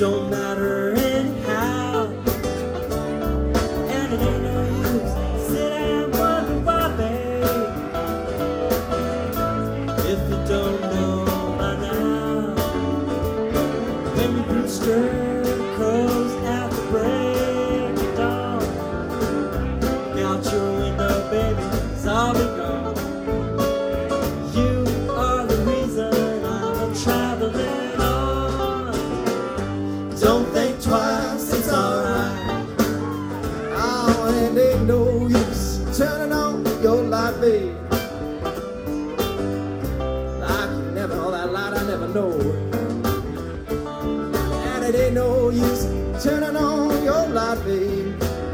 don't matter anyhow. And it ain't no use sit and wonder why, babe, if you don't know by now. When you rooster crows at the break of dawn, out your window, baby, it's all be gone. You are the reason I'm traveling on. Don't think twice, it's alright. Oh, and ain't no use turning on your light, babe. Like you never, all that light I never know. And it ain't no use turning on your light, babe.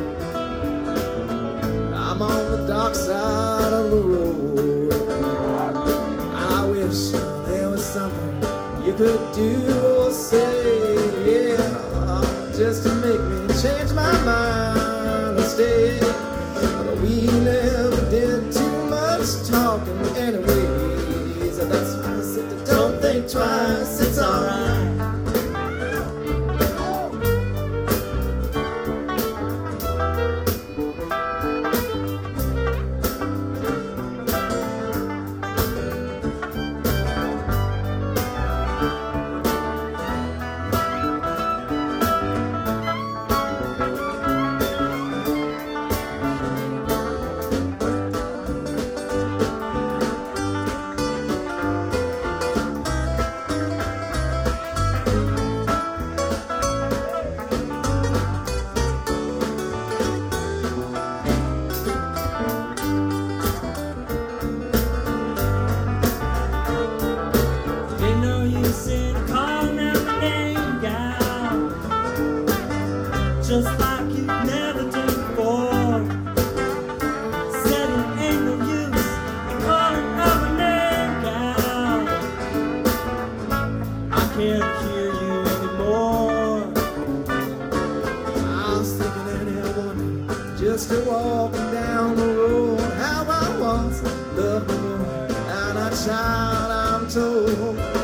I'm on the dark side of the road. I wish there was something you could do or say, yeah, just to make me change my mind and stay. But we never did too much talking anyways. That's why I said, don't think twice, it's alright. Just like you never did before. Said it ain't no use in calling out my name, gal. I can't hear you anymore. I was thinking and wondering, just walking down the road, how I once loved a woman and a child, I'm told.